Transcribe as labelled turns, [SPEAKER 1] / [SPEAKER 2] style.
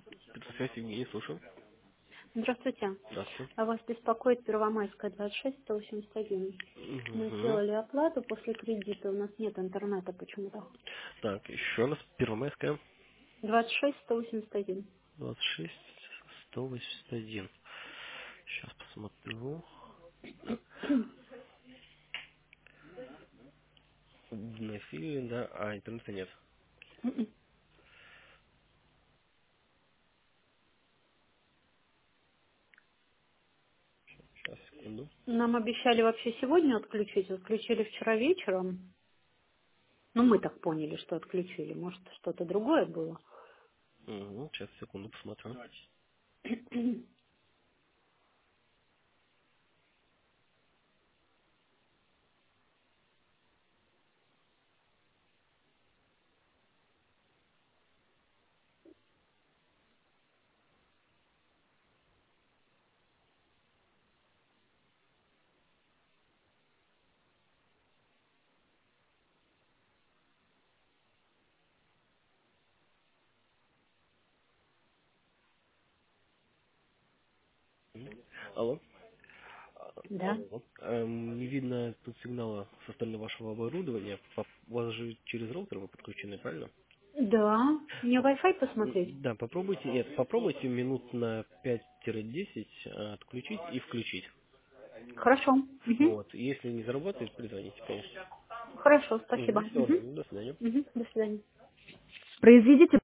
[SPEAKER 1] Связь Евгений, слушаю.
[SPEAKER 2] Здравствуйте.
[SPEAKER 1] Здравствуйте.
[SPEAKER 2] Вас беспокоит Первомайская, 26-181. Мы
[SPEAKER 1] Угу.
[SPEAKER 2] сделали оплату после кредита, у нас нет интернета почему-то.
[SPEAKER 1] Так, еще раз. Первомайская,
[SPEAKER 2] 26-181.
[SPEAKER 1] 26, 181. Сейчас посмотрю. Так, вносили, да, а интернета нет. Сейчас, секунду.
[SPEAKER 2] Нам обещали вообще сегодня отключить, отключили вчера вечером. Ну, мы так поняли, что отключили. Может, что-то другое было.
[SPEAKER 1] Угу, сейчас, секунду, посмотрю. Алло.
[SPEAKER 2] Да.
[SPEAKER 1] Алло. Не видно тут сигнала со стороны вашего оборудования. У вас же через роутер вы подключены, правильно?
[SPEAKER 2] Да. Мне Wi-Fi посмотреть?
[SPEAKER 1] Да, попробуйте, нет, попробуйте минут на 5-10 отключить и включить.
[SPEAKER 2] Хорошо. Мгм.
[SPEAKER 1] Вот. Если не заработает, перезвоните, конечно.
[SPEAKER 2] Хорошо, спасибо.
[SPEAKER 1] Всего
[SPEAKER 2] Мгм.
[SPEAKER 1] доброго, до свидания.
[SPEAKER 2] Мгм. До свидания. Произведите